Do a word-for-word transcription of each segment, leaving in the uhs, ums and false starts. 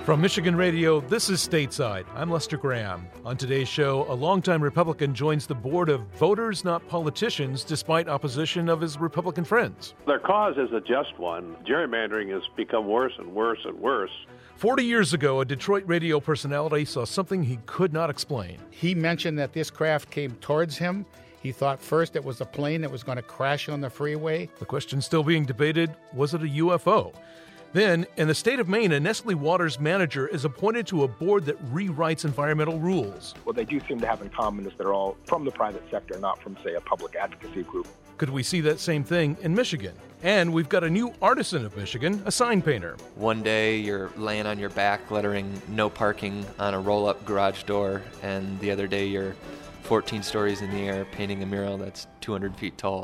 From Michigan Radio, this is Stateside. I'm Lester Graham. On today's show, a longtime Republican joins the board of Voters Not Politicians despite opposition of his Republican friends. Their cause is a just one. Gerrymandering has become worse and worse and worse. Forty years ago, a Detroit radio personality saw something he could not explain. He mentioned that this craft came towards him. He thought first it was a plane that was going to crash on the freeway. The question still being debated, was it a U F O? Then, in the state of Maine, a Nestle Waters manager is appointed to a board that rewrites environmental rules. What they do seem to have in common is they're all from the private sector, not from, say, a public advocacy group. Could we see that same thing in Michigan? And we've got a new artisan of Michigan, a sign painter. One day you're laying on your back lettering no parking on a roll-up garage door, and the other day you're fourteen stories in the air painting a mural that's two hundred feet tall.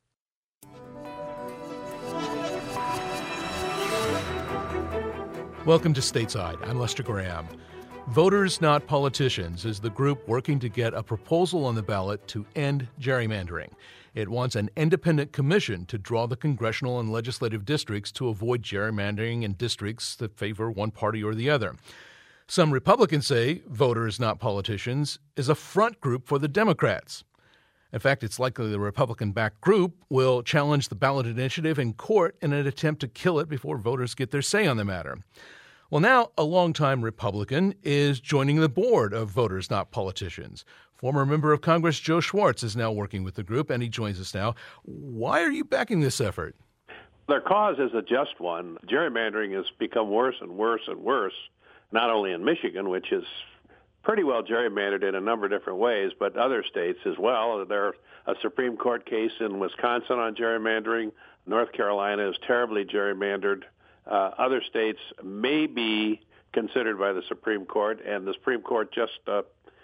Welcome to Stateside. I'm Lester Graham. Voters Not Politicians is the group working to get a proposal on the ballot to end gerrymandering. It wants an independent commission to draw the congressional and legislative districts to avoid gerrymandering in districts that favor one party or the other. Some Republicans say Voters Not Politicians is a front group for the Democrats. In fact, it's likely the Republican-backed group will challenge the ballot initiative in court in an attempt to kill it before voters get their say on the matter. Well, now a longtime Republican is joining the board of Voters Not Politicians. Former member of Congress Joe Schwartz is now working with the group, and he joins us now. Why are you backing this effort? Their cause is a just one. Gerrymandering has become worse and worse and worse, not only in Michigan, which is pretty well gerrymandered in a number of different ways, but other states as well. There's a Supreme Court case in Wisconsin on gerrymandering. North Carolina is terribly gerrymandered. Uh, other states may be considered by the Supreme Court, and the Supreme Court just uh,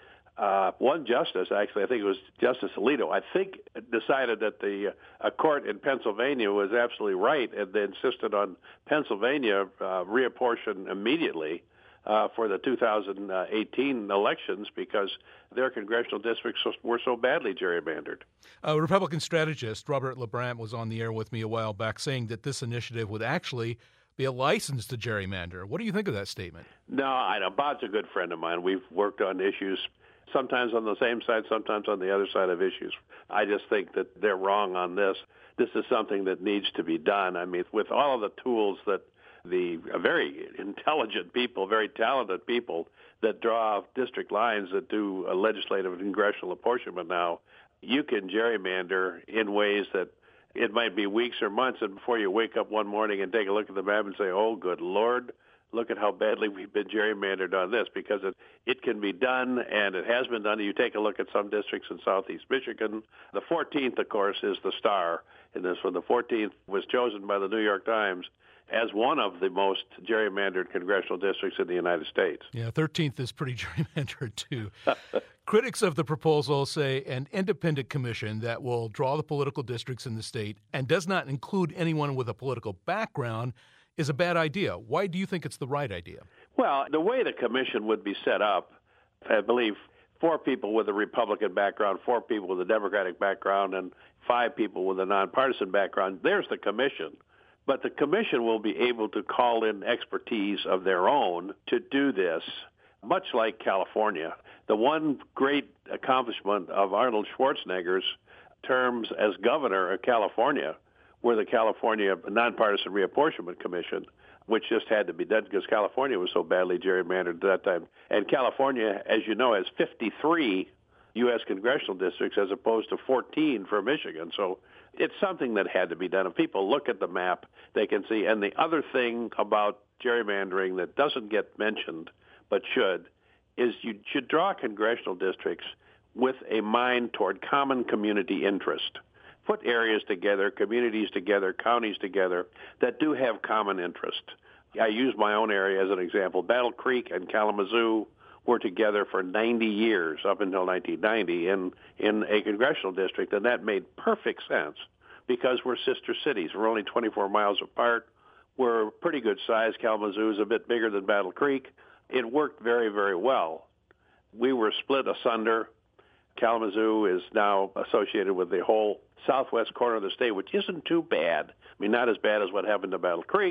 uh, one justice, actually, I think it was Justice Alito, I think decided that the uh, a court in Pennsylvania was absolutely right, and they insisted on Pennsylvania uh, reapportion immediately Uh, for the two thousand eighteen elections because their congressional districts were so badly gerrymandered. A Republican strategist, Robert LaBrant, was on the air with me a while back saying that this initiative would actually be a license to gerrymander. What do you think of that statement? No, I know. Bob's a good friend of mine. We've worked on issues, sometimes on the same side, sometimes on the other side of issues. I just think that they're wrong on this. This is something that needs to be done. I mean, with all of the tools that the very intelligent people, very talented people that draw district lines that do a legislative and congressional apportionment now, you can gerrymander in ways that it might be weeks or months, and before you wake up one morning and take a look at the map and say, oh, good Lord, look at how badly we've been gerrymandered on this, because it, it can be done, and it has been done. You take a look at some districts in southeast Michigan. The fourteenth, of course, is the star in this one. The fourteenth was chosen by the New York Times as one of the most gerrymandered congressional districts in the United States. Yeah, thirteenth is pretty gerrymandered, too. Critics of the proposal say an independent commission that will draw the political districts in the state and does not include anyone with a political background is a bad idea. Why do you think it's the right idea? Well, the way the commission would be set up, I believe four people with a Republican background, four people with a Democratic background, and five people with a nonpartisan background, there's the commission. But the commission will be able to call in expertise of their own to do this, much like California. The one great accomplishment of Arnold Schwarzenegger's terms as governor of California were the California Nonpartisan Reapportionment Commission, which just had to be done because California was so badly gerrymandered at that time. And California, as you know, has fifty-three U S congressional districts as opposed to fourteen for Michigan. So it's something that had to be done. If people look at the map, they can see. And the other thing about gerrymandering that doesn't get mentioned but should is you should draw congressional districts with a mind toward common community interest. Put areas together, communities together, counties together that do have common interest. I use my own area as an example. Battle Creek and Kalamazoo were together for ninety years, up until nineteen ninety, in, in a congressional district, and that made perfect sense because we're sister cities. We're only twenty-four miles apart. We're pretty good size. Kalamazoo is a bit bigger than Battle Creek. It worked very, very well. We were split asunder. Kalamazoo is now associated with the whole southwest corner of the state, which isn't too bad. I mean, not as bad as what happened to Battle Creek,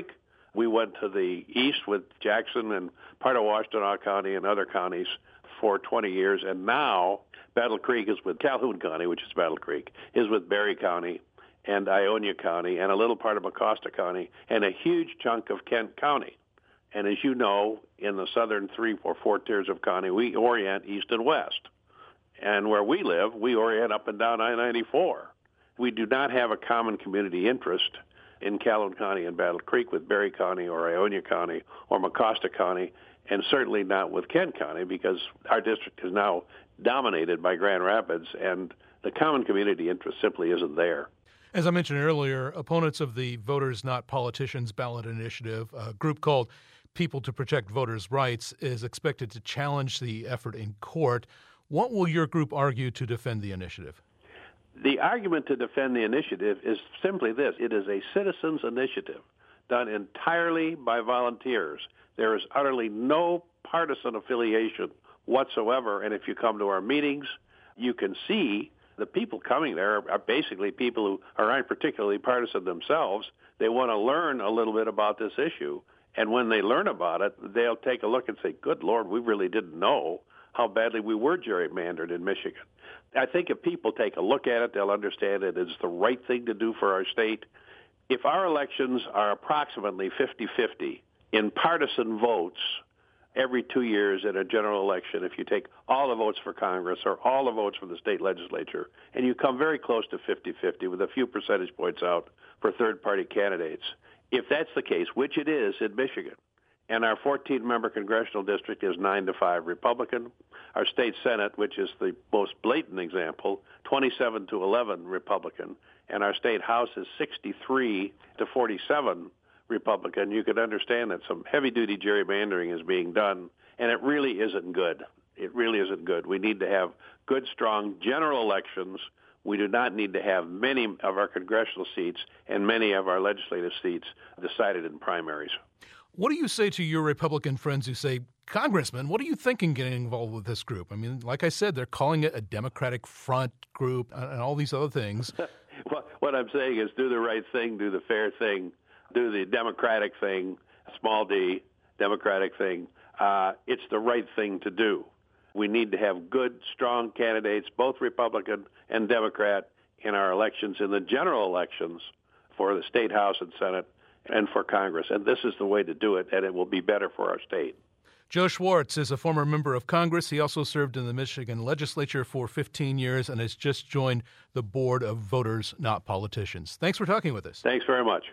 We went to the east with Jackson and part of Washtenaw County and other counties for twenty years, and now Battle Creek is with Calhoun County, which is Battle Creek, is with Berry County and Ionia County and a little part of Mecosta County and a huge chunk of Kent County. And as you know, in the southern three or four tiers of county, we orient east and west. And where we live, we orient up and down I ninety-four. We do not have a common community interest in Calhoun County and Battle Creek with Berry County or Ionia County or Mecosta County, and certainly not with Kent County, because our district is now dominated by Grand Rapids, and the common community interest simply isn't there. As I mentioned earlier, opponents of the Voters Not Politicians ballot initiative, a group called People to Protect Voters' Rights, is expected to challenge the effort in court. What will your group argue to defend the initiative? The argument to defend the initiative is simply this. It is a citizens' initiative done entirely by volunteers. There is utterly no partisan affiliation whatsoever, and if you come to our meetings, you can see the people coming there are basically people who aren't particularly partisan themselves. They want to learn a little bit about this issue, and when they learn about it, they'll take a look and say, good Lord, we really didn't know how badly we were gerrymandered in Michigan. I think if people take a look at it, they'll understand it is the right thing to do for our state. If our elections are approximately fifty-fifty in partisan votes every two years in a general election, if you take all the votes for Congress or all the votes for the state legislature, and you come very close to fifty-fifty with a few percentage points out for third-party candidates, if that's the case, which it is in Michigan, and our fourteen-member congressional district is nine to five Republican, our state Senate, which is the most blatant example, twenty-seven to eleven Republican, and our state House is sixty-three to forty-seven Republican, you could understand that some heavy-duty gerrymandering is being done, and it really isn't good. It really isn't good. We need to have good, strong general elections. We do not need to have many of our congressional seats and many of our legislative seats decided in primaries. What do you say to your Republican friends who say, Congressman, what are you thinking getting involved with this group? I mean, like I said, they're calling it a Democratic Front group and all these other things. Well, what I'm saying is do the right thing, do the fair thing, do the Democratic thing, small d, Democratic thing. Uh, it's the right thing to do. We need to have good, strong candidates, both Republican and Democrat, in our elections, in the general elections for the state House and Senate and for Congress. And this is the way to do it, and it will be better for our state. Joe Schwartz is a former member of Congress. He also served in the Michigan legislature for fifteen years and has just joined the board of Voters Not Politicians. Thanks for talking with us. Thanks very much.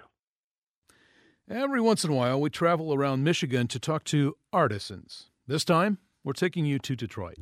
Every once in a while, we travel around Michigan to talk to artisans. This time, we're taking you to Detroit.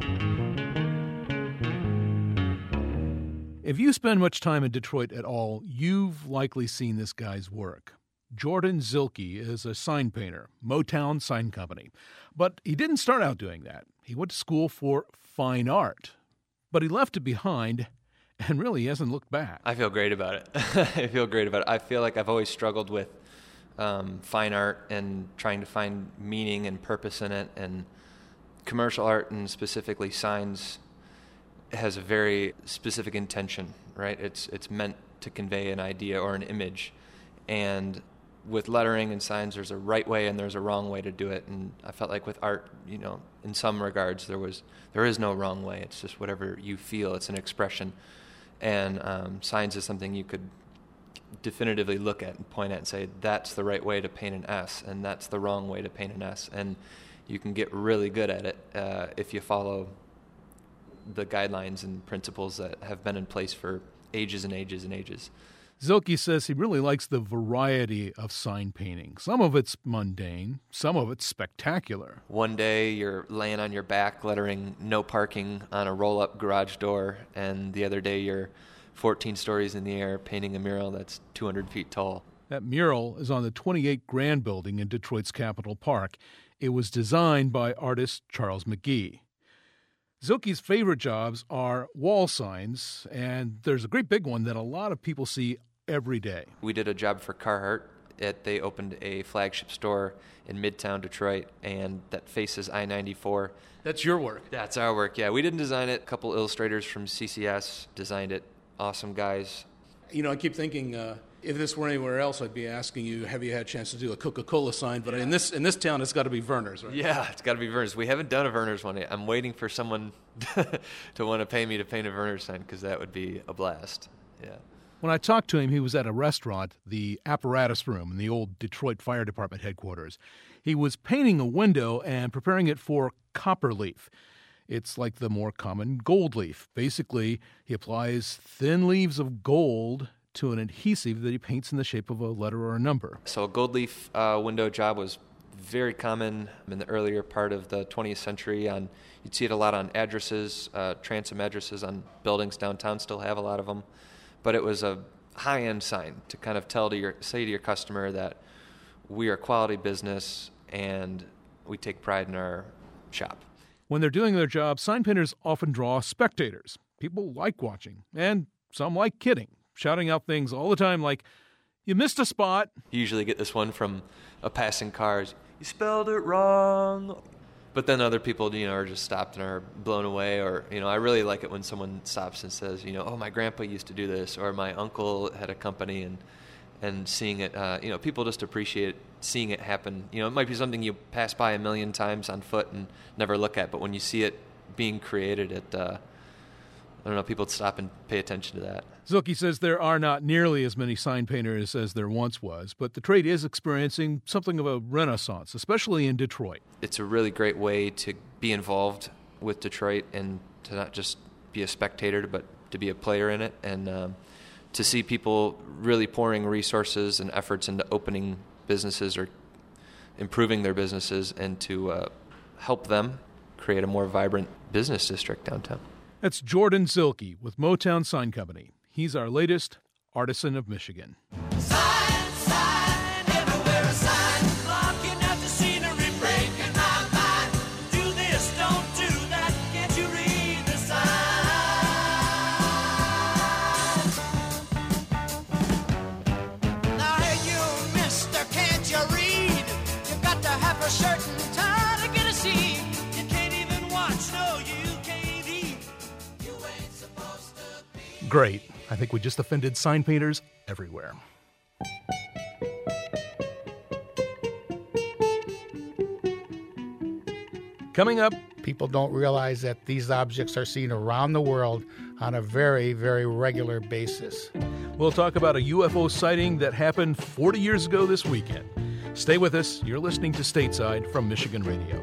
If you spend much time in Detroit at all, you've likely seen this guy's work. Jordan Zilke is a sign painter, Motown Sign Company. But he didn't start out doing that. He went to school for fine art. But he left it behind and really hasn't looked back. I feel great about it. I feel great about it. I feel like I've always struggled with um, fine art and trying to find meaning and purpose in it. And commercial art, and specifically signs, has a very specific intention, right? It's it's meant to convey an idea or an image. And with lettering and signs, there's a right way and there's a wrong way to do it. And I felt like with art, you know, in some regards, there was there is no wrong way. It's just whatever you feel. It's an expression. And um, signs is something you could definitively look at and point at and say, that's the right way to paint an S, and that's the wrong way to paint an S. And you can get really good at it uh, if you follow the guidelines and principles that have been in place for ages and ages and ages. Zilke says he really likes the variety of sign painting. Some of it's mundane, some of it's spectacular. One day you're laying on your back lettering no parking on a roll-up garage door, and the other day you're fourteen stories in the air painting a mural that's two hundred feet tall. That mural is on the twenty-eight Grand Building in Detroit's Capitol Park. It was designed by artist Charles McGee. Zilke's favorite jobs are wall signs, and there's a great big one that a lot of people see every day. We did a job for Carhartt. It, they opened a flagship store in Midtown Detroit, and that faces I ninety-four. That's your work? That's our work, yeah. We didn't design it. A couple illustrators from C C S designed it. Awesome guys. You know, I keep thinking, uh, If this were anywhere else, I'd be asking you, have you had a chance to do a Coca-Cola sign? But in this in this town, it's got to be Verner's, right? Yeah, it's got to be Verner's. We haven't done a Verner's one yet. I'm waiting for someone to want to pay me to paint a Verner's sign because that would be a blast. Yeah. When I talked to him, he was at a restaurant, the Apparatus Room in the old Detroit Fire Department headquarters. He was painting a window and preparing it for copper leaf. It's like the more common gold leaf. Basically, he applies thin leaves of gold to an adhesive that he paints in the shape of a letter or a number. So a gold leaf uh, window job was very common in the earlier part of the twentieth century. On you'd see it a lot on addresses, uh, transom addresses on buildings downtown still have a lot of them. But it was a high-end sign to kind of tell to your say to your customer that we are a quality business and we take pride in our shop. When they're doing their job, sign painters often draw spectators. People like watching, and some like kidding, shouting out things all the time like, "You missed a spot." You usually get this one from a passing car, "You spelled it wrong." But then other people, you know, are just stopped and are blown away. Or, you know, I really like it when someone stops and says, you know, "Oh, my grandpa used to do this," or "My uncle had a company," and and seeing it, uh, you know, people just appreciate seeing it happen. You know, it might be something you pass by a million times on foot and never look at, but when you see it being created, it, uh, I don't know, people stop and pay attention to that. Zielke says there are not nearly as many sign painters as there once was, but the trade is experiencing something of a renaissance, especially in Detroit. It's a really great way to be involved with Detroit and to not just be a spectator, but to be a player in it, and um, to see people really pouring resources and efforts into opening businesses or improving their businesses, and to uh, help them create a more vibrant business district downtown. That's Jordan Zielke with Motown Sign Company. He's our latest artisan of Michigan. Sign, sign, everywhere a sign, blocking out the scenery, breaking my mind. Do this, don't do that, can't you read the sign? Now hey you, mister, can't you read? You've got to have a shirt and tie to get a seat. You can't even watch, no, you can't eat. You ain't supposed to be. Great. I think we just offended sign painters everywhere. Coming up, People don't realize that these objects are seen around the world on a very, very regular basis. we'll talk about a U F O sighting that happened forty years ago this weekend. Stay with us. You're listening to Stateside from Michigan Radio.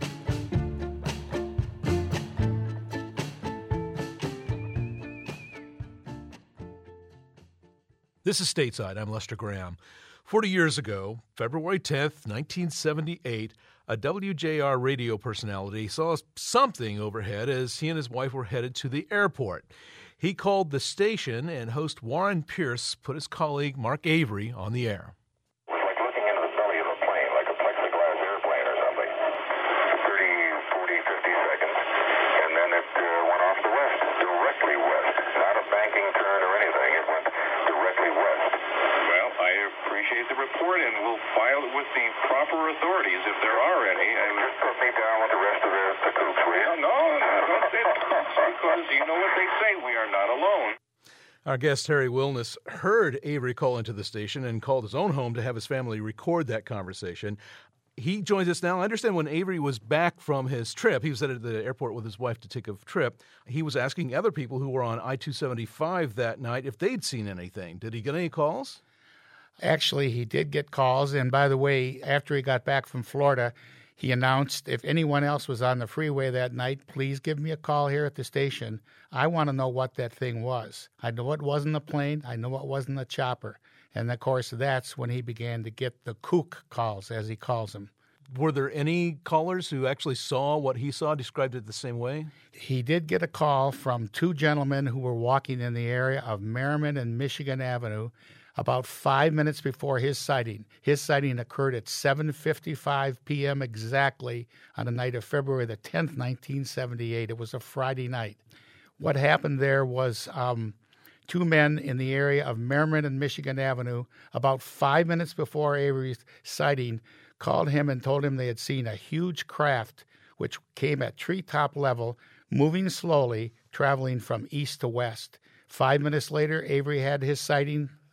This is Stateside. I'm Lester Graham. Forty years ago, February tenth, nineteen seventy-eight, a W J R radio personality saw something overhead as he and his wife were headed to the airport. He called the station, and host Warren Pierce put his colleague Mark Avery on the air. It was like looking into the belly of a plane, like a plexiglass airplane or something. thirty, forty, fifty seconds, and then it uh, went off the west, directly west. Not a banking turn or anything. It went directly west. Well, I appreciate the report, and we'll file it with the proper authorities if there are any. I mean, just put me down with the rest of the, the coops, will you? No, no, don't say the coops, because you know what they say, we are not alone. Our guest, Harry Wilness, heard Avery call into the station and called his own home to have his family record that conversation. He joins us now. I understand when Avery was back from his trip, he was at the airport with his wife to take a trip, he was asking other people who were on I two seventy-five that night if they'd seen anything. Did he get any calls? Actually, he did get calls, and by the way, after he got back from Florida, he announced if anyone else was on the freeway that night, please give me a call here at the station. I want to know what that thing was. I know it wasn't a plane. I know it wasn't a chopper. And, of course, that's when he began to get the kook calls, as he calls them. Were there any callers who actually saw what he saw, described it the same way? He did get a call from two gentlemen who were walking in the area of Merriman and Michigan Avenue about five minutes before his sighting. His sighting occurred at seven fifty-five p.m. exactly on the night of February the tenth, nineteen seventy-eight. It was a Friday night. What happened there was um, two men in the area of Merriman and Michigan Avenue, about five minutes before Avery's sighting, called him and told him they had seen a huge craft which came at treetop level, moving slowly, traveling from east to west. Five minutes later, Avery had his sighting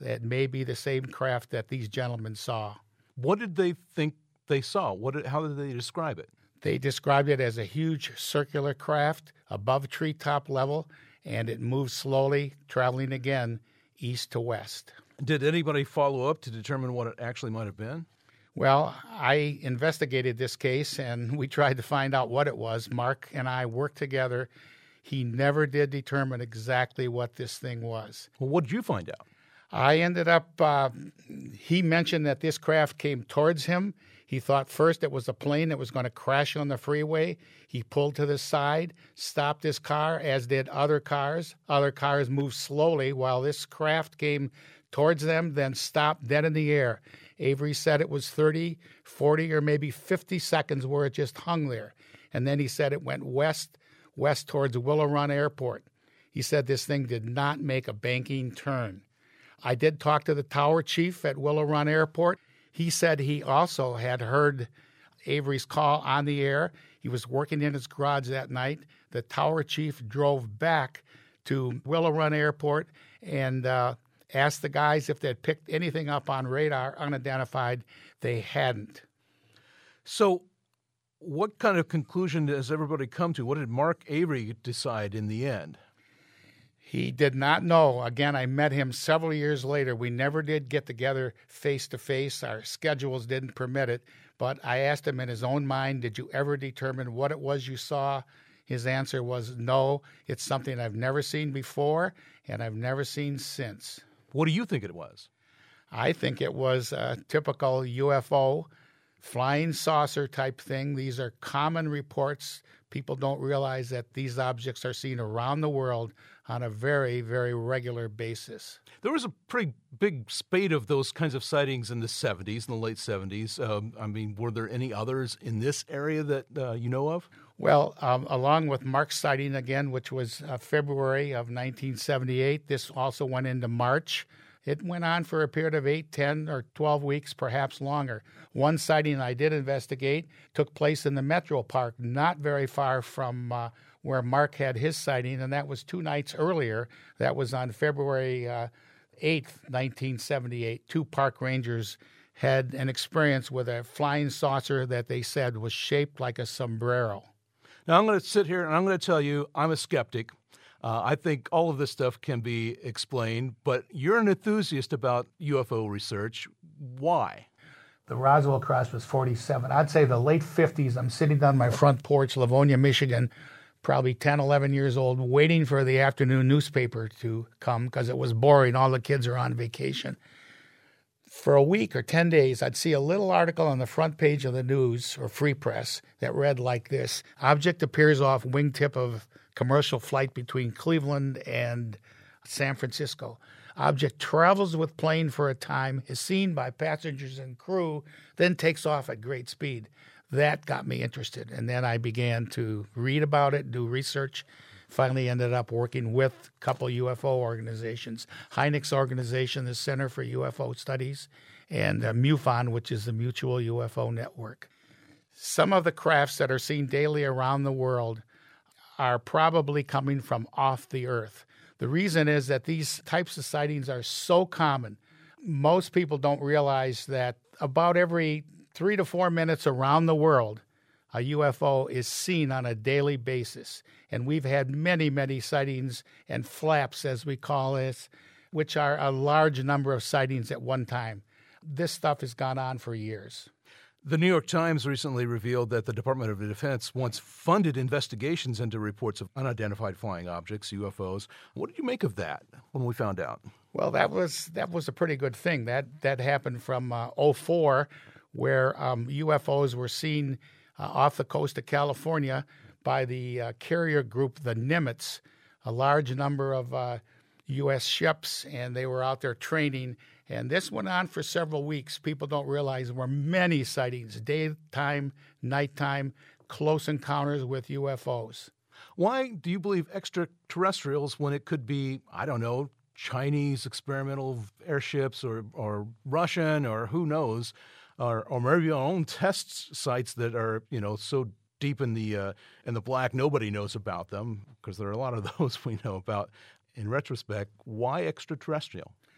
that may be the same craft that these gentlemen saw. What did they think they saw? What did, how did they describe it? They described it as a huge circular craft above treetop level, and it moved slowly, traveling again east to west. Did anybody follow up to determine what it actually might have been? Well, I investigated this case, and we tried to find out what it was. Mark and I worked together. He never did determine exactly what this thing was. Well, what did you find out? I ended up, uh, he mentioned that this craft came towards him. He thought first it was a plane that was going to crash on the freeway. He pulled to the side, stopped his car, as did other cars. Other cars moved slowly while this craft came towards them, then stopped dead in the air. Avery said it was thirty, forty, or maybe fifty seconds where it just hung there. And then he said it went west, west towards Willow Run Airport. He said this thing did not make a banking turn. I did talk to the tower chief at Willow Run Airport. He said he also had heard Avery's call on the air. He was working in his garage that night. The tower chief drove back to Willow Run Airport and uh, asked the guys if they'd picked anything up on radar unidentified. They hadn't. So what kind of conclusion does everybody come to? What did Mark Avery decide in the end? He did not know. Again, I met him several years later. We never did get together face-to-face. Our schedules didn't permit it. But I asked him in his own mind, did you ever determine what it was you saw? His answer was no. It's something I've never seen before, and I've never seen since. What do you think it was? I think it was a typical U F O, flying saucer type thing. These are common reports. People don't realize that these objects are seen around the world on a very, very regular basis. There was a pretty big spate of those kinds of sightings in the seventies, in the late seventies. Um, I mean, were there any others in this area that uh, you know of? Well, um, along with Mark's sighting again, which was uh, February of nineteen seventy-eight, this also went into March. It went on for a period of eight, ten, or twelve weeks, perhaps longer. One sighting I did investigate took place in the Metro Park, not very far from uh, where Mark had his sighting, and that was two nights earlier. That was on February uh, eighth, nineteen seventy-eight. Two park rangers had an experience with a flying saucer that they said was shaped like a sombrero. Now, I'm going to sit here and I'm going to tell you I'm a skeptic. Uh, I think all of this stuff can be explained, but you're an enthusiast about U F O research. Why? The Roswell crash was forty-seven. I'd say the late fifties. I'm sitting on my front porch, Livonia, Michigan, probably ten, eleven years old, waiting for the afternoon newspaper to come because it was boring. All the kids are on vacation. For a week or ten days, I'd see a little article on the front page of the news or Free Press that read like this: object appears off wingtip of commercial flight between Cleveland and San Francisco. Object travels with plane for a time, is seen by passengers and crew, then takes off at great speed. That got me interested, and then I began to read about it, do research. Finally ended up working with a couple U F O organizations, Hynek's organization, the Center for U F O Studies, and uh, MUFON, which is the Mutual U F O Network. Some of the crafts that are seen daily around the world are probably coming from off the Earth. The reason is that these types of sightings are so common. Most people don't realize that about every three to four minutes around the world, a U F O is seen on a daily basis. And we've had many, many sightings and flaps, as we call it, which are a large number of sightings at one time. This stuff has gone on for years. The New York Times recently revealed that the Department of Defense once funded investigations into reports of unidentified flying objects, U F Os. What did you make of that when we found out? Well, that was that was a pretty good thing. That that happened from uh, oh four, where um, U F Os were seen uh, off the coast of California by the uh, carrier group, the Nimitz, a large number of uh, U S ships, and they were out there training. And this went on for several weeks. People don't realize there were many sightings, daytime, nighttime, close encounters with U F Os. Why do you believe extraterrestrials when it could be, I don't know, Chinese experimental airships or, or Russian or who knows, or, or maybe our own test sites that are, you know, so deep in the uh, in the black nobody knows about them, because there are a lot of those we know about in retrospect. Why extraterrestrial?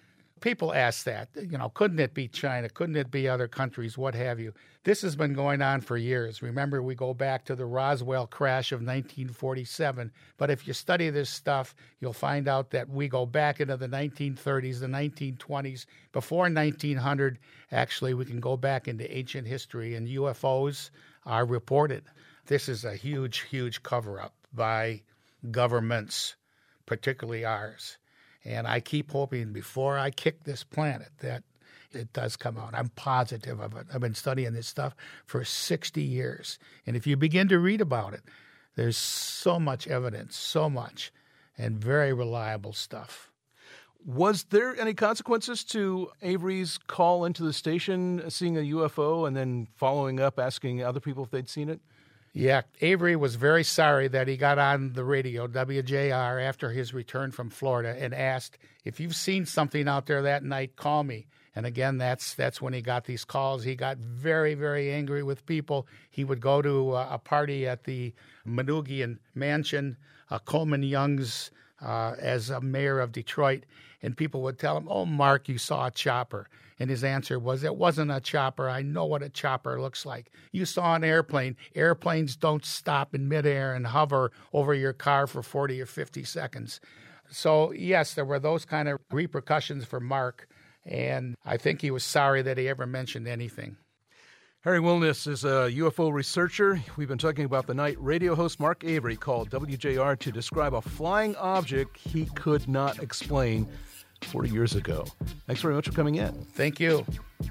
people ask that, you know, couldn't it be China? Couldn't it be other countries? What have you? This has been going on for years. Remember, we go back to the Roswell crash of nineteen forty-seven. But if you study this stuff, you'll find out that we go back into the nineteen thirties, the nineteen twenties. Before nineteen hundred, actually, we can go back into ancient history, and U F Os are reported. This is a huge, huge cover-up by governments, particularly ours. And I keep hoping before I kick this planet that it does come out. I'm positive of it. I've been studying this stuff for sixty years. And if you begin to read about it, there's so much evidence, so much, and very reliable stuff. Was there any consequences to Avery's call into the station, seeing a U F O, and then following up, asking other people if they'd seen it? Yeah, Avery was very sorry that he got on the radio, W J R, after his return from Florida and asked, if you've seen something out there that night, call me. And again, that's that's when he got these calls. He got very, very angry with people. He would go to a, a party at the Manoogian Mansion, uh, Coleman Young's, uh, as a mayor of Detroit, and people would tell him, oh, Mark, you saw a chopper. And his answer was, it wasn't a chopper. I know what a chopper looks like. You saw an airplane. Airplanes don't stop in midair and hover over your car for forty or fifty seconds. So, yes, there were those kind of repercussions for Mark, and I think he was sorry that he ever mentioned anything. Harry Wilness is a U F O researcher. We've been talking about the night radio host Mark Avery called W J R to describe a flying object he could not explain forty years ago. Thanks very much for coming in. Thank you.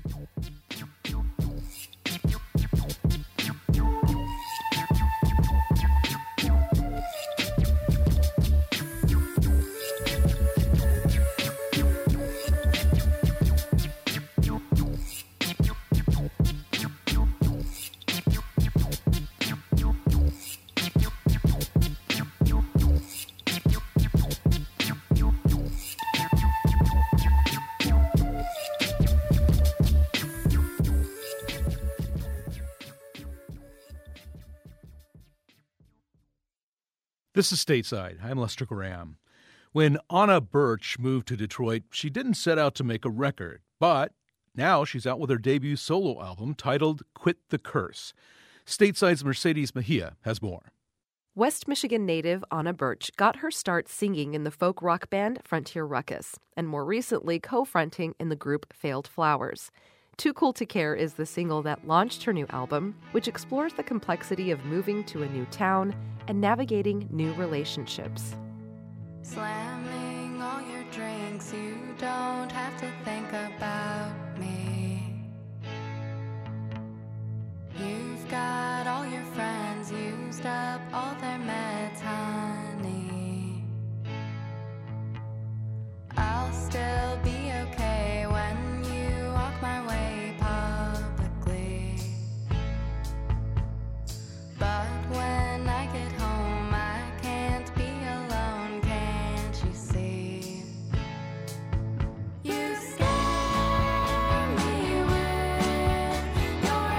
This is Stateside. I'm Lester Graham. When Anna Birch moved to Detroit, she didn't set out to make a record, but now she's out with her debut solo album titled Quit the Curse. Stateside's Mercedes Mejia has more. West Michigan native Anna Birch got her start singing in the folk rock band Frontier Ruckus, and more recently co-fronting in the group Failed Flowers. Too Cool to Care is the single that launched her new album, which explores the complexity of moving to a new town and navigating new relationships. Slamming all your drinks, you don't have to think about me. You've got all your friends used up all their meds, honey. I'll still be okay when you walk my way publicly. But when I get home, I can't be alone, can't you see? You scare me with your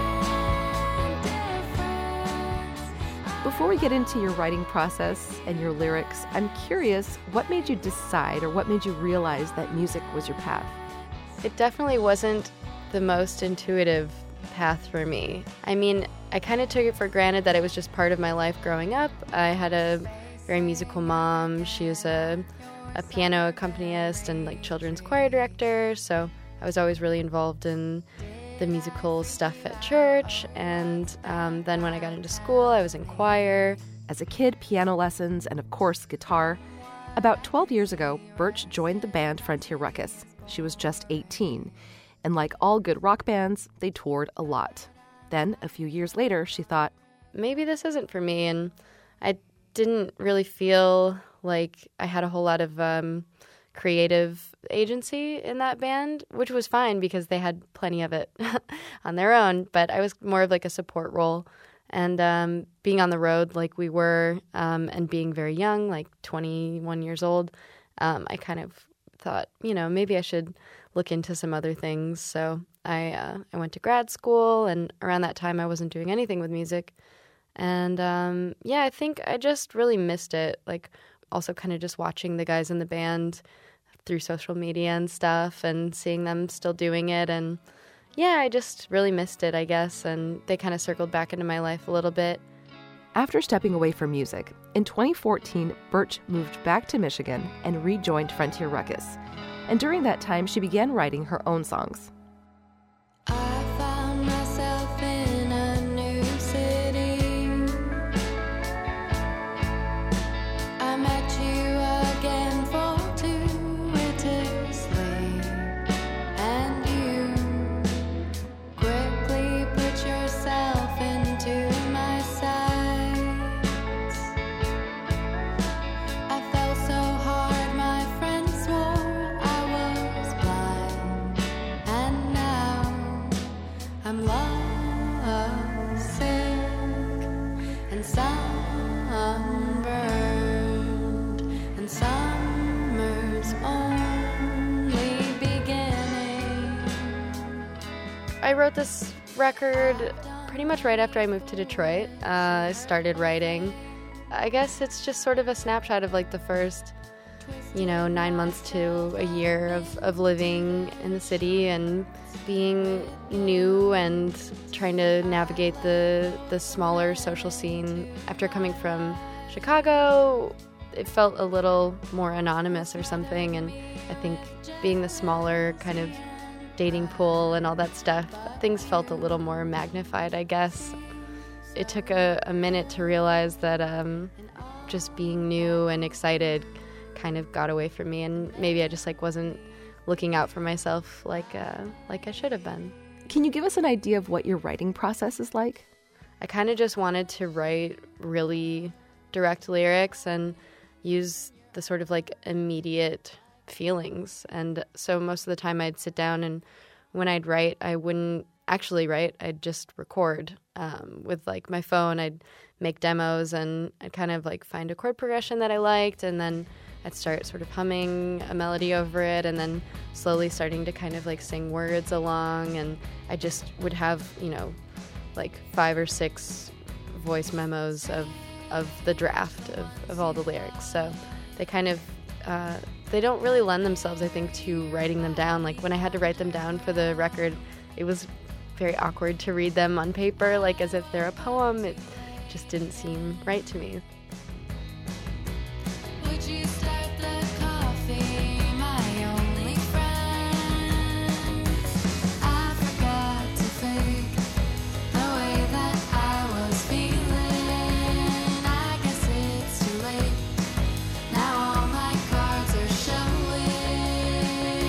indifference. Before we get into your writing process and your lyrics, I'm curious, what made you decide or what made you realize that music was your path? It definitely wasn't the most intuitive path for me. I mean, I kind of took it for granted that it was just part of my life growing up. I had a very musical mom. She was a, a piano accompanist and like children's choir director, so I was always really involved in the musical stuff at church. And um, then when I got into school, I was in choir. As a kid, piano lessons and, of course, guitar. About twelve years ago, Birch joined the band Frontier Ruckus. She was just eighteen. And like all good rock bands, they toured a lot. Then, a few years later, she thought, maybe this isn't for me. And I didn't really feel like I had a whole lot of um, creative agency in that band, which was fine because they had plenty of it on their own. But I was more of like a support role. And um, being on the road like we were um, and being very young, like twenty-one years old, um, I kind of thought, you know, maybe I should look into some other things. So I uh, I went to grad school, and around that time I wasn't doing anything with music. And um, yeah, I think I just really missed it. Like also kind of just watching the guys in the band through social media and stuff and seeing them still doing it. And yeah, I just really missed it, I guess. And they kind of circled back into my life a little bit. After stepping away from music, in twenty fourteen, Birch moved back to Michigan and rejoined Frontier Ruckus. And during that time, she began writing her own songs. I found myself in a new city. I met you again fortuitously, and you quickly put yourself into my sights. I fell so hard, my friends swore I was blind, and now I'm love sick and sunburned, and summer's only beginning. I wrote this record pretty much right after I moved to Detroit. Uh, I started writing. I guess it's just sort of a snapshot of like the first, you know, nine months to a year of, of living in the city and being new and trying to navigate the, the smaller social scene. After coming from Chicago, it felt a little more anonymous or something, and I think being the smaller kind of dating pool and all that stuff, things felt a little more magnified, I guess. It took a, a minute to realize that um, just being new and excited kind of got away from me, and maybe I just like wasn't looking out for myself like uh, like I should have been. Can you give us an idea of what your writing process is like? I kind of just wanted to write really direct lyrics and use the sort of like immediate feelings. And so most of the time I'd sit down, and when I'd write, I wouldn't actually write. I'd just record um, with like my phone. I'd make demos, and I'd kind of like find a chord progression that I liked, and then I'd start sort of humming a melody over it, and then slowly starting to kind of like sing words along. And I just would have, you know, like five or six voice memos of of the draft of, of all the lyrics. So they kind of uh, they don't really lend themselves, I think, to writing them down. Like when I had to write them down for the record, it was very awkward to read them on paper, like as if they're a poem. It just didn't seem right to me. Would you start the coffee, my only friend? I forgot to fake the way that I was feeling. I guess it's too late. Now all my cards are showing.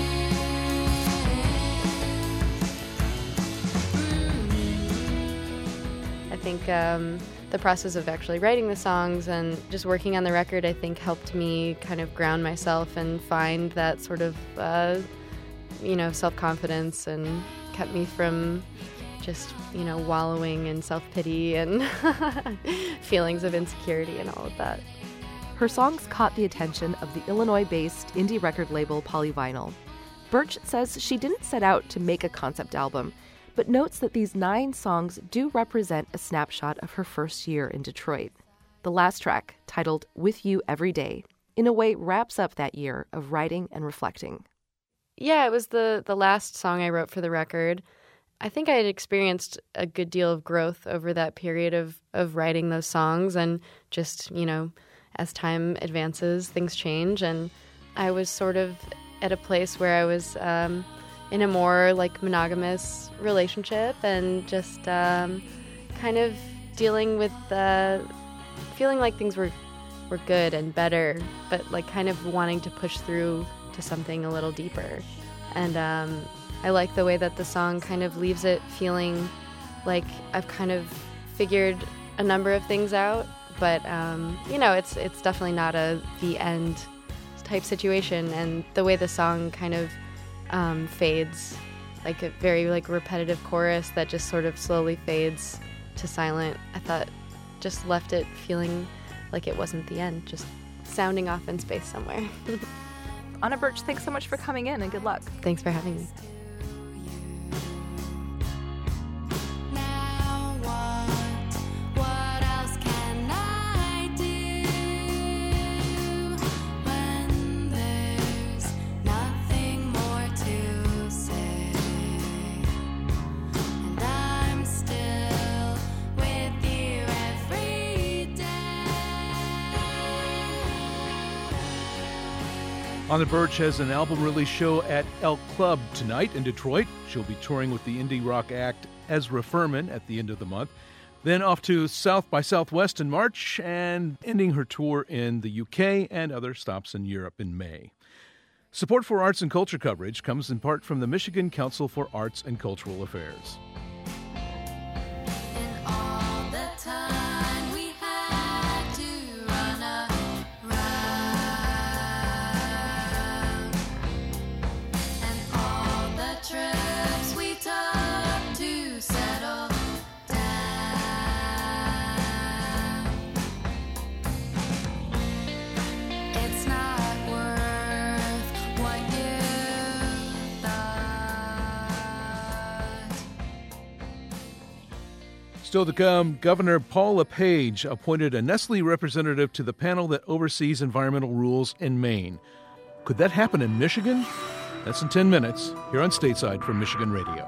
I think um, the process of actually writing the songs and just working on the record, I think, helped me kind of ground myself and find that sort of, uh, you know, self-confidence, and kept me from just, you know, wallowing in self-pity and feelings of insecurity and all of that. Her songs caught the attention of the Illinois-based indie record label Polyvinyl. Birch says she didn't set out to make a concept album, but notes that these nine songs do represent a snapshot of her first year in Detroit. The last track, titled With You Every Day, in a way wraps up that year of writing and reflecting. Yeah, it was the, the last song I wrote for the record. I think I had experienced a good deal of growth over that period of, of writing those songs, and just, you know, as time advances, things change, and I was sort of at a place where I was um, in a more like monogamous relationship, and just um, kind of dealing with uh, feeling like things were were good and better, but like kind of wanting to push through to something a little deeper. And um, I like the way that the song kind of leaves it feeling like I've kind of figured a number of things out, but um, you know, it's it's definitely not a the end type situation. And the way the song kind of um, fades, like a very like repetitive chorus that just sort of slowly fades to silent, I thought just left it feeling like it wasn't the end, just sounding off in space somewhere. Anna Birch, thanks so much for coming in, and good luck. Thanks for having me. Now On the Birch has an album release show at Elk Club tonight in Detroit. She'll be touring with the indie rock act Ezra Furman at the end of the month. Then off to South by Southwest in March and ending her tour in the U K and other stops in Europe in May. Support for arts and culture coverage comes in part from the Michigan Council for Arts and Cultural Affairs. All the time we had to run around, and all the trips we took to settle down. It's not worth what you thought. Still to come, Governor Paul LePage appointed a Nestle representative to the panel that oversees environmental rules in Maine. Could that happen in Michigan? That's in ten minutes here on Stateside from Michigan Radio.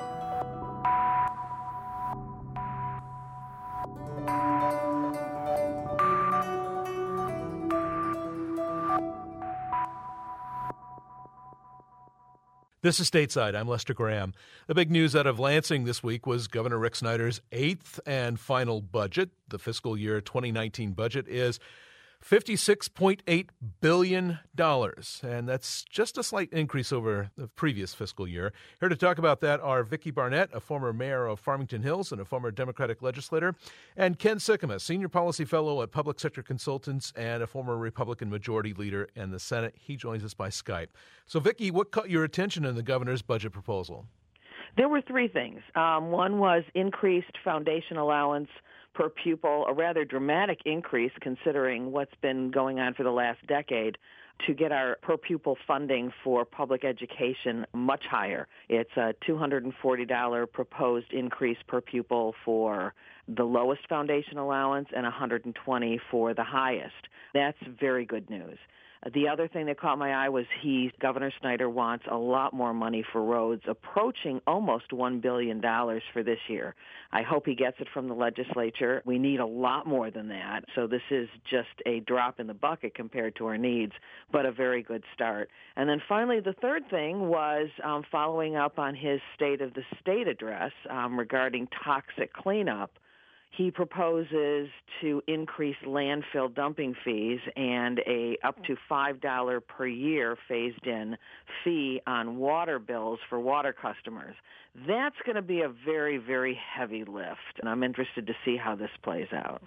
This is Stateside. I'm Lester Graham. The big news out of Lansing this week was Governor Rick Snyder's eighth and final budget. The fiscal year twenty nineteen budget is fifty-six point eight billion dollars, and that's just a slight increase over the previous fiscal year. Here to talk about that are Vicki Barnett, a former mayor of Farmington Hills and a former Democratic legislator, and Ken Sikkema, senior policy fellow at Public Sector Consultants and a former Republican majority leader in the Senate. He joins us by Skype. So, Vicki, what caught your attention in the governor's budget proposal? There were three things. Um, one was increased foundation allowance per pupil, a rather dramatic increase considering what's been going on for the last decade, to get our per pupil funding for public education much higher. It's a two hundred forty dollars proposed increase per pupil for the lowest foundation allowance and one hundred twenty dollars for the highest. That's very good news. The other thing that caught my eye was he, Governor Snyder, wants a lot more money for roads, approaching almost one billion dollars for this year. I hope he gets it from the legislature. We need a lot more than that, so this is just a drop in the bucket compared to our needs, but a very good start. And then finally, the third thing was um, following up on his State of the State address um, regarding toxic cleanup. He proposes to increase landfill dumping fees and a up to five dollars per year phased-in fee on water bills for water customers. That's going to be a very, very heavy lift, and I'm interested to see how this plays out.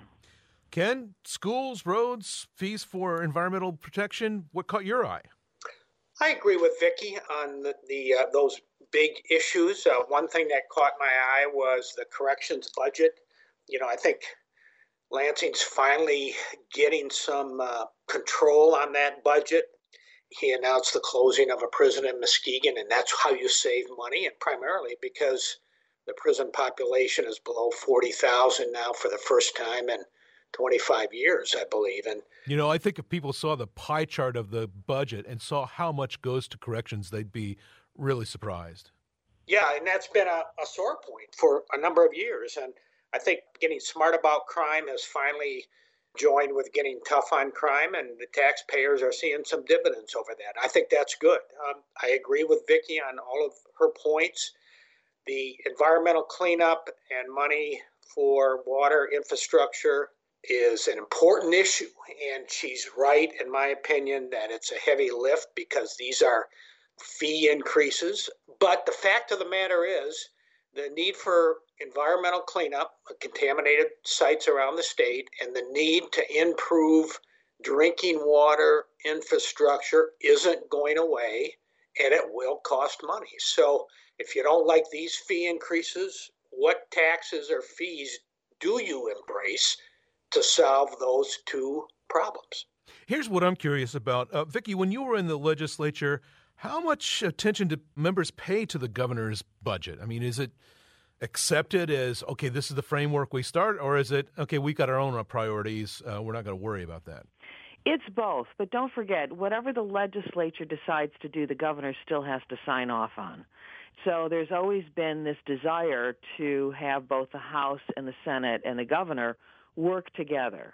Ken, schools, roads, fees for environmental protection, what caught your eye? I agree with Vicki on the, the uh, those big issues. Uh, one thing that caught my eye was the corrections budget. You know, I think Lansing's finally getting some uh, control on that budget. He announced the closing of a prison in Muskegon, and that's how you save money, and primarily because the prison population is below forty thousand now for the first time in twenty-five years, I believe. And you know, I think if people saw the pie chart of the budget and saw how much goes to corrections, they'd be really surprised. Yeah, and that's been a, a sore point for a number of years. And I think getting smart about crime has finally joined with getting tough on crime, and the taxpayers are seeing some dividends over that. I think that's good. Um, I agree with Vicki on all of her points. The environmental cleanup and money for water infrastructure is an important issue, and she's right, in my opinion, that it's a heavy lift because these are fee increases. But the fact of the matter is, the need for environmental cleanup of contaminated sites around the state and the need to improve drinking water infrastructure isn't going away, and it will cost money. So if you don't like these fee increases, what taxes or fees do you embrace to solve those two problems? Here's what I'm curious about. Uh, Vicki, when you were in the legislature, how much attention do members pay to the governor's budget? I mean, is it accepted as, okay, this is the framework we start, or is it, okay, we've got our own priorities, uh, we're not going to worry about that? It's both, but don't forget, whatever the legislature decides to do, the governor still has to sign off on. So there's always been this desire to have both the House and the Senate and the governor work together.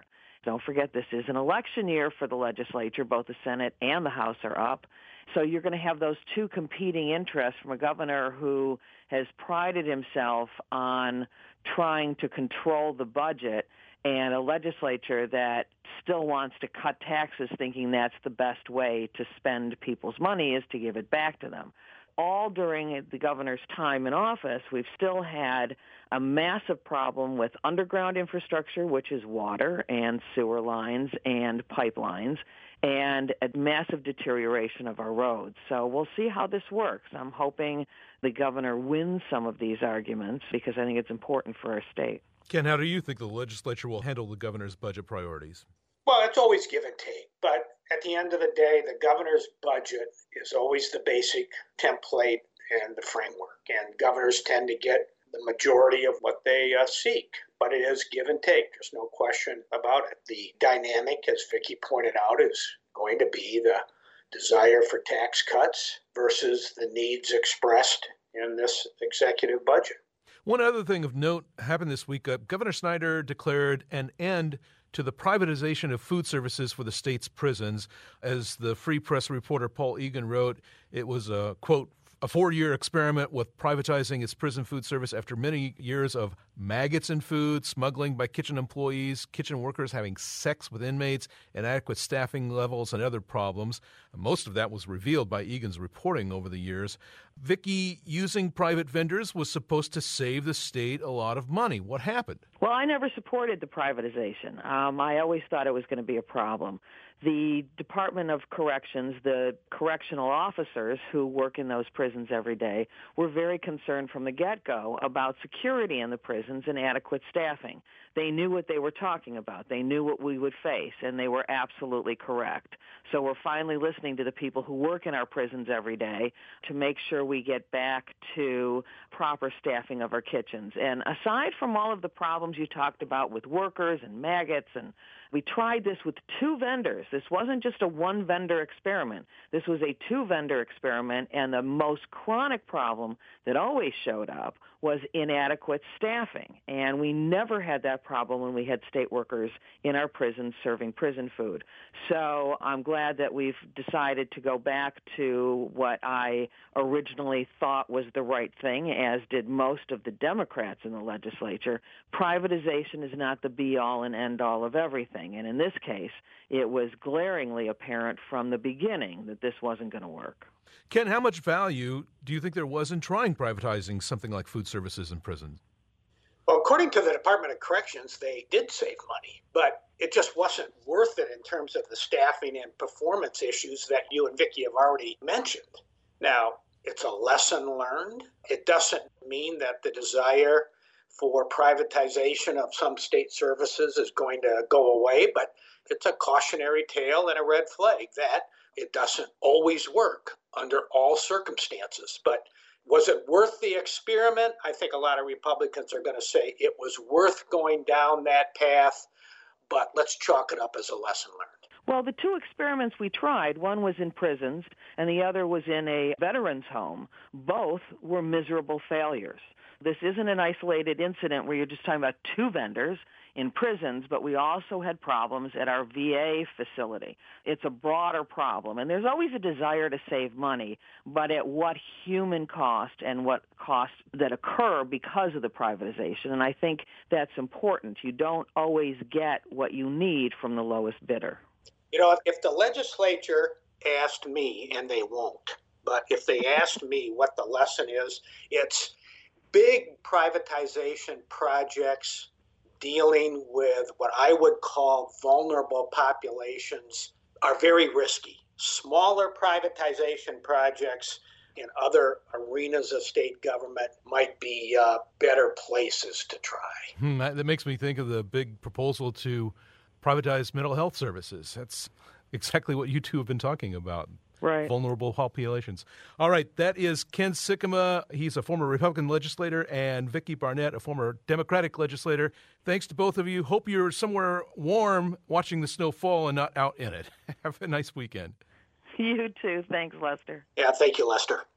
Don't forget, this is an election year for the legislature. Both the Senate and the House are up. So you're going to have those two competing interests from a governor who has prided himself on trying to control the budget and a legislature that still wants to cut taxes, thinking that's the best way to spend people's money is to give it back to them. All during the governor's time in office, we've still had a massive problem with underground infrastructure, which is water and sewer lines and pipelines, and a massive deterioration of our roads. So we'll see how this works. I'm hoping the governor wins some of these arguments because I think it's important for our state. Ken, how do you think the legislature will handle the governor's budget priorities? Well, it's always give and take, but at the end of the day, the governor's budget is always the basic template and the framework, and governors tend to get the majority of what they uh, seek, but it is give and take. There's no question about it. The dynamic, as Vicki pointed out, is going to be the desire for tax cuts versus the needs expressed in this executive budget. One other thing of note happened this week. Uh, Governor Snyder declared an end to the privatization of food services for the state's prisons. As the Free Press reporter Paul Egan wrote, it was a, quote, a four-year experiment with privatizing its prison food service after many years of maggots in food, smuggling by kitchen employees, kitchen workers having sex with inmates, inadequate staffing levels, and other problems. Most of that was revealed by Egan's reporting over the years. Vicki, using private vendors was supposed to save the state a lot of money. What happened? Well, I never supported the privatization. Um, I always thought it was going to be a problem. The Department of Corrections, the correctional officers who work in those prisons every day, were very concerned from the get-go about security in the prisons and adequate staffing. They knew what they were talking about. They knew what we would face, and they were absolutely correct. So we're finally listening to the people who work in our prisons every day to make sure we get back to proper staffing of our kitchens. And aside from all of the problems you talked about with workers and maggots, and we tried this with two vendors. This wasn't just a one-vendor experiment. This was a two-vendor experiment, and the most chronic problem that always showed up was inadequate staffing. And we never had that problem when we had state workers in our prisons serving prison food. So I'm glad that we've decided to go back to what I originally thought was the right thing, as did most of the Democrats in the legislature. Privatization is not the be-all and end-all of everything. And in this case, it was glaringly apparent from the beginning that this wasn't going to work. Ken, how much value do you think there was in trying privatizing something like food services in prisons? Well, according to the Department of Corrections, they did save money, but it just wasn't worth it in terms of the staffing and performance issues that you and Vicki have already mentioned. Now, it's a lesson learned. It doesn't mean that the desire for privatization of some state services is going to go away, but it's a cautionary tale and a red flag that it doesn't always work under all circumstances. But was it worth the experiment? I think a lot of Republicans are going to say it was worth going down that path, but let's chalk it up as a lesson learned. Well, the two experiments we tried, one was in prisons and the other was in a veterans home. Both were miserable failures. This isn't an isolated incident where you're just talking about two vendors in prisons, but we also had problems at our V A facility. It's a broader problem, and there's always a desire to save money, but at what human cost and what costs that occur because of the privatization, and I think that's important. You don't always get what you need from the lowest bidder. You know, if the legislature asked me, and they won't, but if they asked me what the lesson is, it's big privatization projects dealing with what I would call vulnerable populations are very risky. Smaller privatization projects in other arenas of state government might be uh, better places to try. Hmm, that, that makes me think of the big proposal to privatize mental health services. That's exactly what you two have been talking about. Right. Vulnerable populations. All right, that is Ken Sikkema. He's a former Republican legislator, and Vicki Barnett, a former Democratic legislator. Thanks to both of you. Hope you're somewhere warm watching the snow fall and not out in it. Have a nice weekend. You too. Thanks, Lester. Yeah, thank you, Lester.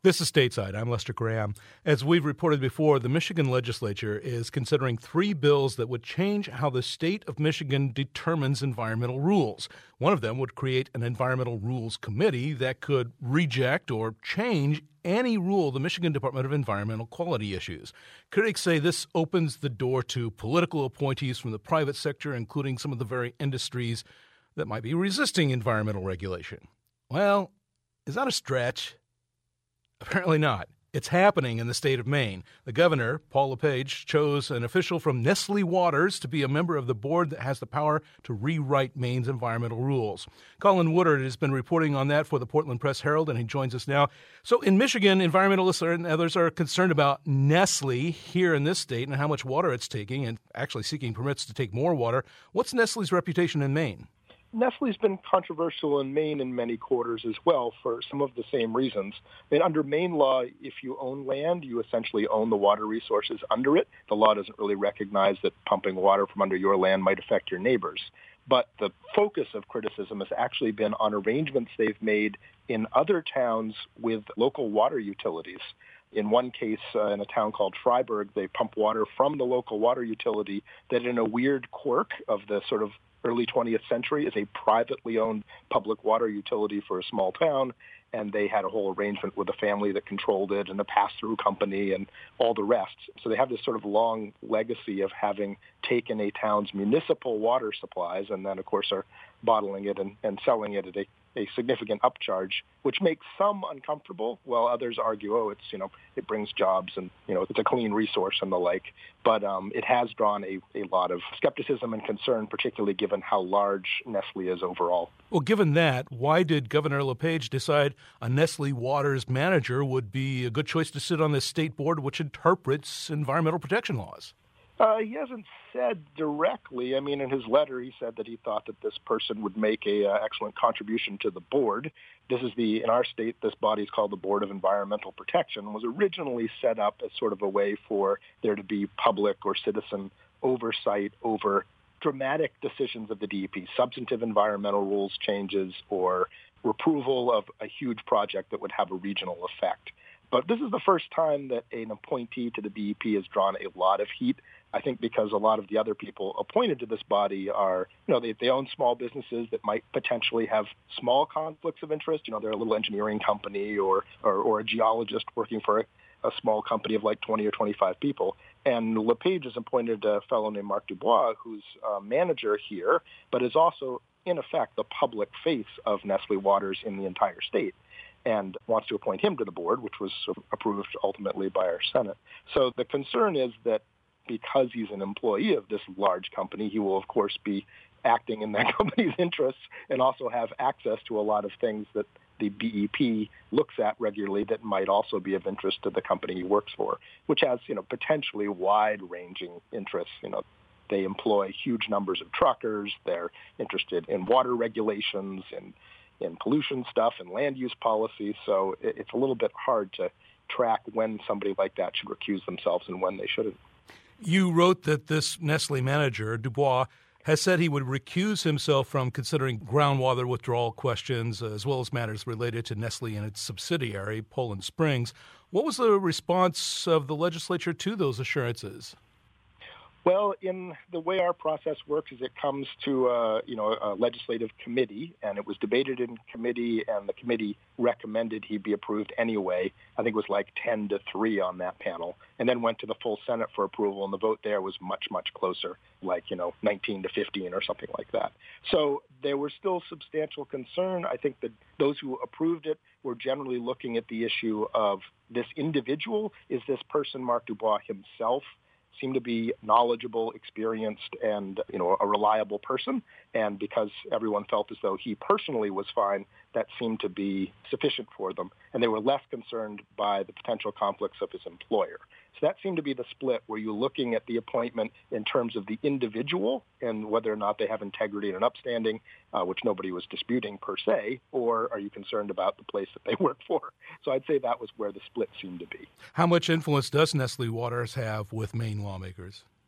This is Stateside. I'm Lester Graham. As we've reported before, the Michigan legislature is considering three bills that would change how the state of Michigan determines environmental rules. One of them would create an environmental rules committee that could reject or change any rule the Michigan Department of Environmental Quality issues. Critics say this opens the door to political appointees from the private sector, including some of the very industries that might be resisting environmental regulation. Well, is that a stretch? Apparently not. It's happening in the state of Maine. The governor, Paul LePage, chose an official from Nestle Waters to be a member of the board that has the power to rewrite Maine's environmental rules. Colin Woodard has been reporting on that for the Portland Press-Herald, and he joins us now. So in Michigan, environmentalists and others are concerned about Nestle here in this state and how much water it's taking, and actually seeking permits to take more water. What's Nestle's reputation in Maine? Nestle's been controversial in Maine in many quarters as well for some of the same reasons. I mean, under Maine law, if you own land, you essentially own the water resources under it. The law doesn't really recognize that pumping water from under your land might affect your neighbors. But the focus of criticism has actually been on arrangements they've made in other towns with local water utilities. In one case, uh, in a town called Freiburg, they pump water from the local water utility that, in a weird quirk of the sort of early twentieth century, is a privately owned public water utility for a small town, and they had a whole arrangement with a family that controlled it and a pass-through company and all the rest. So they have this sort of long legacy of having taken a town's municipal water supplies and then, of course, are bottling it and, and selling it at a, a significant upcharge, which makes some uncomfortable, while others argue, oh, it's, you know, it brings jobs and, you know, it's a clean resource and the like. But um, it has drawn a, a lot of skepticism and concern, particularly given how large Nestle is overall. Well, given that, why did Governor LePage decide a Nestle Waters manager would be a good choice to sit on this state board which interprets environmental protection laws? Uh, he hasn't said directly. I mean, in his letter, he said that he thought that this person would make a uh, excellent contribution to the board. This is the, in our state, this body is called the Board of Environmental Protection, was originally set up as sort of a way for there to be public or citizen oversight over dramatic decisions of the D E P, substantive environmental rules changes or approval of a huge project that would have a regional effect. But this is the first time that an appointee to the D E P has drawn a lot of heat, I think because a lot of the other people appointed to this body are, you know, they, they own small businesses that might potentially have small conflicts of interest. You know, they're a little engineering company or, or, or a geologist working for a, a small company of like twenty or twenty-five people. And LePage has appointed a fellow named Mark Dubois, who's a manager here, but is also, in effect, the public face of Nestle Waters in the entire state, and wants to appoint him to the board, which was approved ultimately by our Senate. So the concern is that because he's an employee of this large company, he will, of course, be acting in that company's interests and also have access to a lot of things that the B E P looks at regularly that might also be of interest to the company he works for, which has, you know, potentially wide-ranging interests. You know, they employ huge numbers of truckers. They're interested in water regulations and in pollution stuff and land use policy. So it's a little bit hard to track when somebody like that should recuse themselves and when they shouldn't. You wrote that this Nestle manager, Dubois, has said he would recuse himself from considering groundwater withdrawal questions as well as matters related to Nestle and its subsidiary, Poland Springs. What was the response of the legislature to those assurances? Well, in the way our process works is it comes to uh, you know a legislative committee, and it was debated in committee, and the committee recommended he be approved anyway. I think it was like ten to three on that panel, and then went to the full Senate for approval, and the vote there was much, much closer, like, you know, nineteen to fifteen or something like that. So there was still substantial concern. I think that those who approved it were generally looking at the issue of this individual. Is this person, Mark Dubois himself, seemed to be knowledgeable, experienced, and, you know, a reliable person. And because everyone felt as though he personally was fine, that seemed to be sufficient for them. And they were less concerned by the potential conflicts of his employer. So that seemed to be the split. Were you looking at the appointment in terms of the individual and whether or not they have integrity and an upstanding, uh, which nobody was disputing per se, or are you concerned about the place that they work for? So I'd say that was where the split seemed to be. How much influence does Nestle Waters have with Maine lawmakers?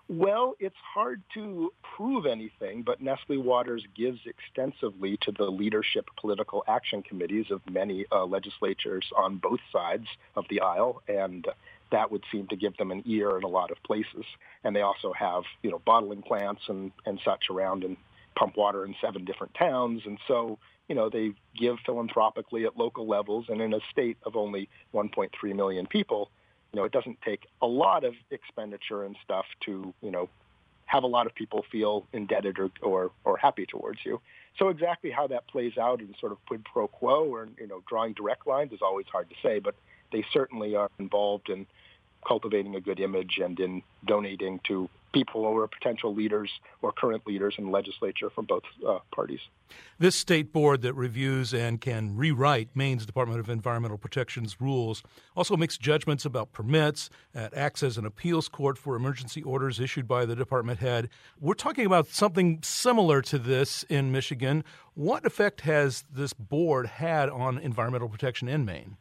Well, it's hard to prove anything, but Nestle Waters gives extensively to the leadership political action committees of many uh, legislatures on both sides of the aisle, and that would seem to give them an ear in a lot of places. And they also have, you know, bottling plants and, and such around and pump water in seven different towns. And so, you know, they give philanthropically at local levels, and in a state of only one point three million people, you know, it doesn't take a lot of expenditure and stuff to, you know, have a lot of people feel indebted or, or, or happy towards you. So exactly how that plays out in sort of quid pro quo or, you know, drawing direct lines is always hard to say, but they certainly are involved in cultivating a good image and in donating to people who are potential leaders or current leaders in the legislature from both uh, parties. This state board that reviews and can rewrite Maine's Department of Environmental Protection's rules also makes judgments about permits, uh, acts as an appeals court for emergency orders issued by the department head. We're talking about something similar to this in Michigan. What effect has this board had on environmental protection in Maine?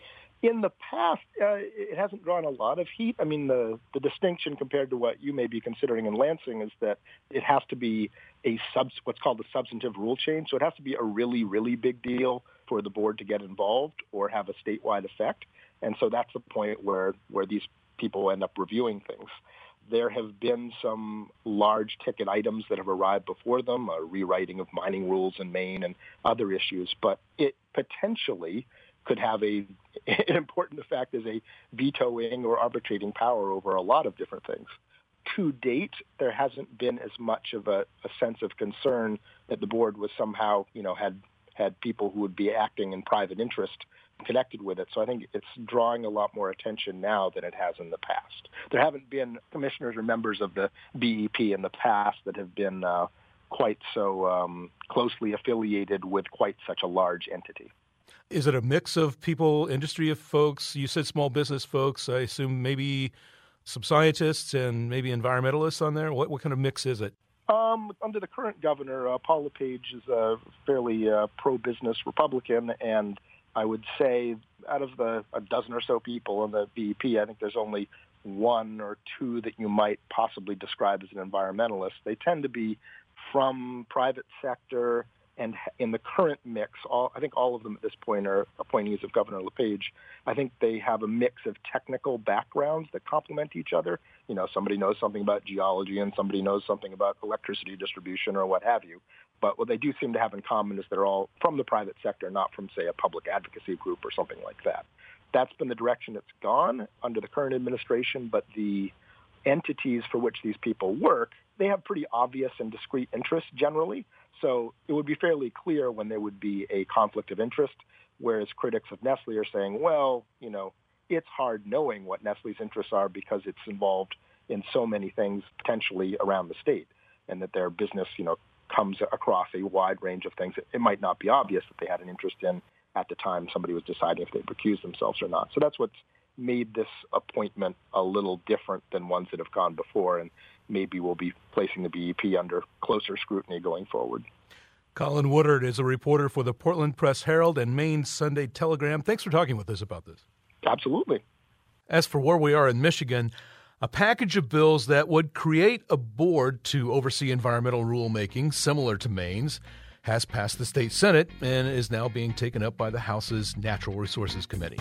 In the past, uh, it hasn't drawn a lot of heat. I mean, the, the distinction compared to what you may be considering in Lansing is that it has to be a sub, what's called a substantive rule change. So it has to be a really, really big deal for the board to get involved or have a statewide effect. And so that's the point where, where these people end up reviewing things. There have been some large ticket items that have arrived before them, a rewriting of mining rules in Maine and other issues, but it potentially could have a an important effect as a vetoing or arbitrating power over a lot of different things. To date, there hasn't been as much of a, a sense of concern that the board was somehow, you know, had had people who would be acting in private interest connected with it. So I think it's drawing a lot more attention now than it has in the past. There haven't been commissioners or members of the B E P in the past that have been uh, quite so um, closely affiliated with quite such a large entity. Is it a mix of people, industry of folks? You said small business folks. I assume maybe some scientists and maybe environmentalists on there. What what kind of mix is it? Um, under the current governor, uh, Paul LePage is a fairly uh, pro-business Republican, and I would say out of the a dozen or so people in the B E P, I think there's only one or two that you might possibly describe as an environmentalist. They tend to be from private sector. And in the current mix, all, I think all of them at this point are appointees of Governor LePage. I think they have a mix of technical backgrounds that complement each other. You know, somebody knows something about geology and somebody knows something about electricity distribution or what have you. But what they do seem to have in common is they're all from the private sector, not from, say, a public advocacy group or something like that. That's been the direction it's gone under the current administration, but the entities for which these people work, they have pretty obvious and discrete interests generally. So it would be fairly clear when there would be a conflict of interest, whereas critics of Nestle are saying, well, you know, it's hard knowing what Nestle's interests are because it's involved in so many things potentially around the state, and that their business, you know, comes across a wide range of things. It might not be obvious that they had an interest in at the time somebody was deciding if they'd recuse themselves or not. So that's what's made this appointment a little different than ones that have gone before, and maybe we'll be placing the B E P under closer scrutiny going forward. Colin Woodard is a reporter for the Portland Press Herald and Maine Sunday Telegram. Thanks for talking with us about this. Absolutely. As for where we are in Michigan, a package of bills that would create a board to oversee environmental rulemaking similar to Maine's has passed the state Senate and is now being taken up by the House's Natural Resources Committee.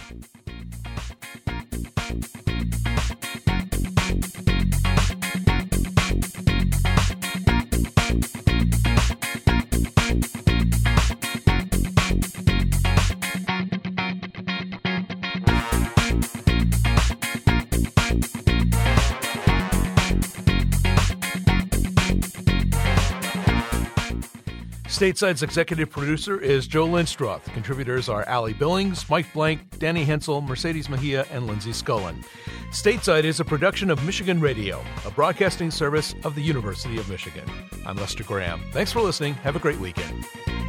Stateside's executive producer is Joe Lindstroth. Contributors are Allie Billings, Mike Blank, Danny Hensel, Mercedes Mejia, and Lindsay Scullen. Stateside is a production of Michigan Radio, a broadcasting service of the University of Michigan. I'm Lester Graham. Thanks for listening. Have a great weekend.